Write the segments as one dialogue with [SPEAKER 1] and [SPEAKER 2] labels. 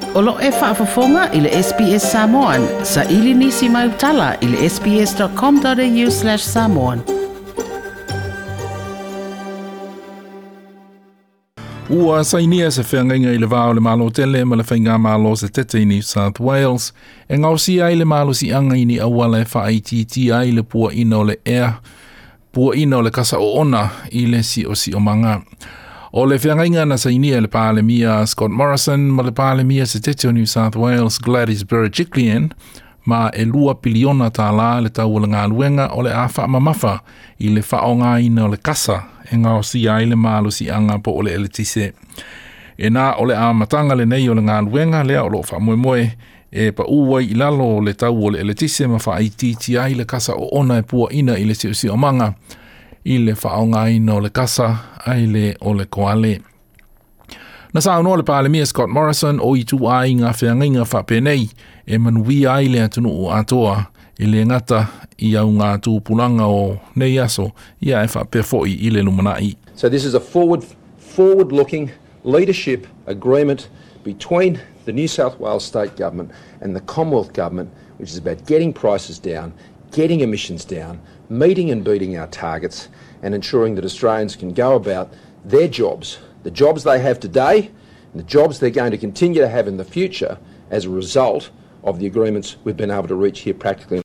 [SPEAKER 1] Olo e whaafafonga i le SBS Samoan. Sa ili nisi mai utala i le sbs.com.au/Samoan.
[SPEAKER 2] Ua sainia se whengainga i le vāo le malo tele ma le whainga malo se tete i New South Wales. E ngausi ai le malo si anga i ni awala e whaaititi ai le pua ino le ea. Pua ino le kasa o ona i le si o manga. O le whengainga na sainia le pālemia Scott Morrison ma le pālemia se tete o New South Wales Gladys Berejiklian ma e 2 piliona tā la le tau ngā luenga o le awha mamafa i le whaonga ina o le kasa e ngā si ai le mālu si anga po o le eletise. E nā o le amatanga le nei o le ngā luenga lea o lo wha moe e pa uwai i lalo o le tau o le eletise ma wha aititi ai le kasa o ona e pua ina i le si o manga i le whaonga ina o le kasa ai le o le koale. Na sa no le pālemia Scott Morrison o i tu ai ngā whengainga whapenei e manuwi ai le atunu o atoa i le ngata i au ngā tūpulanga o nei aso ia e whapefoi i le lumanai.
[SPEAKER 3] So this is a forward-looking leadership agreement between the New South Wales State Government and the Commonwealth Government, which is about getting prices down, getting emissions down, meeting and beating our targets, and ensuring that Australians can go about their jobs, the jobs they have today, and the jobs they're going to continue to have in the future as a result of the agreements we've been able to reach here practically.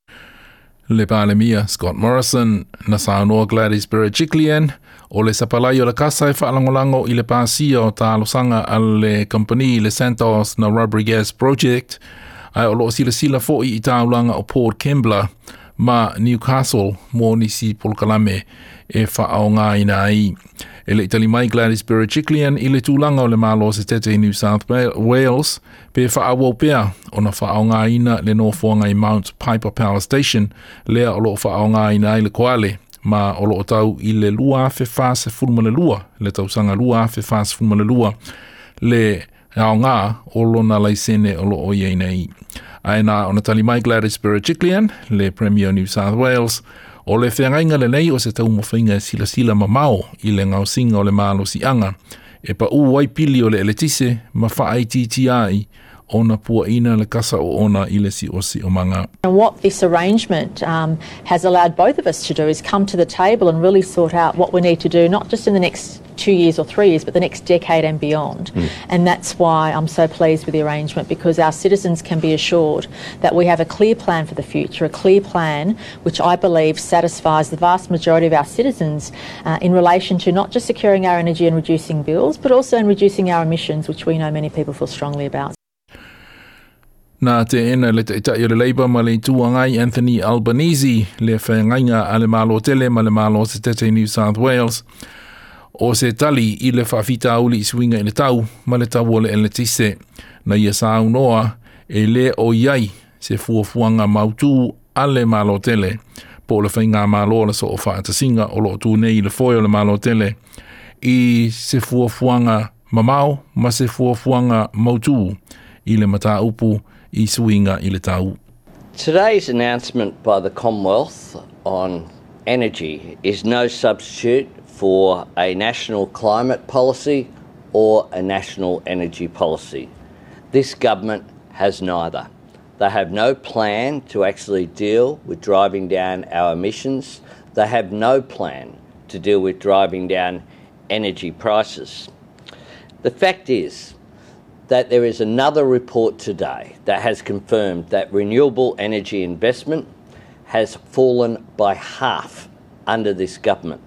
[SPEAKER 2] Le pālemia Scott Morrison na saunoa Gladys Berejiklian o le sapalai o le kasa e whaalangolango i le pāsia o tā losanga a le company le Santos na Rubbery Gas Project ai o loo sila fo'i i tāulanga o Port Kembla ma Newcastle mō nisi Polkalame e whaonga ina ai. E le itali mai Gladys Berejiklian i le tūlanga o le malo se tete i New South Wales pe whaawau pea o na whaonga ina le nofuanga i Mount Piper Power Station lea o loo whaonga ina i le koale ma o loo tau i le lua fe fase fulmane lua le tausanga lua fe fase fulmane lua le aonga o lona laisene o loo iei nei. Aina o na tali mai Gladys Berejiklian le Premier New South Wales o le whengainga le nei o se tau mawhainga sila mamao i le ngausinga o le malo si anga e pa uwai pili o le eletise ma whaaititi ai o na pua ina le kasa o ona i le si o manga.
[SPEAKER 4] And what this arrangement has allowed both of us to do is come to the table and really sort out what we need to do, not just in the next 2 years or 3 years, but the next decade and beyond. And that's why I'm so pleased with the arrangement, because our citizens can be assured that we have a clear plan for the future, a clear plan which I believe satisfies the vast majority of our citizens in relation to not just securing our energy and reducing bills, but also in reducing our emissions, which we know many people feel strongly about.
[SPEAKER 2] Nā te ena le te itai o le Labour ma le tuangai Anthony Albanese le whaingainga a le malo tele ma le malo se tete New South Wales o se tali i le whawhita uli i swinga i le tau ma le tau o le eletise na ia sāu noa e le o iai se fuafuanga mautu a le malo tele po le whainga malo le so o whaatasinga o lo tu nei le foi o le malo tele i se fuafuanga mamao ma se fuafuanga mautu i le mata upu i swinga i le tau.
[SPEAKER 5] Today's announcement by the Commonwealth on energy is no substitute for a national climate policy or a national energy policy. This government has neither. They have no plan to actually deal with driving down our emissions. They have no plan to deal with driving down energy prices. The fact is that there is another report today that has confirmed that renewable energy investment has fallen by half under this government.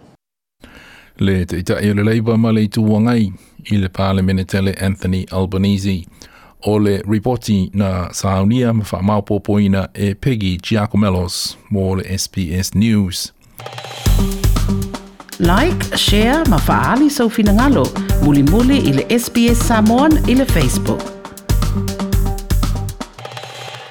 [SPEAKER 2] Le te itai o le Labour ma le tuangai i le Parliamentele Anthony Albanese o le reporti na saunia ma whaamaupopoina e Peggy Giacomellos mo le SBS News.
[SPEAKER 1] Like, share, ma faali sau finangalo. Muli i le SBS Samoan i le Facebook.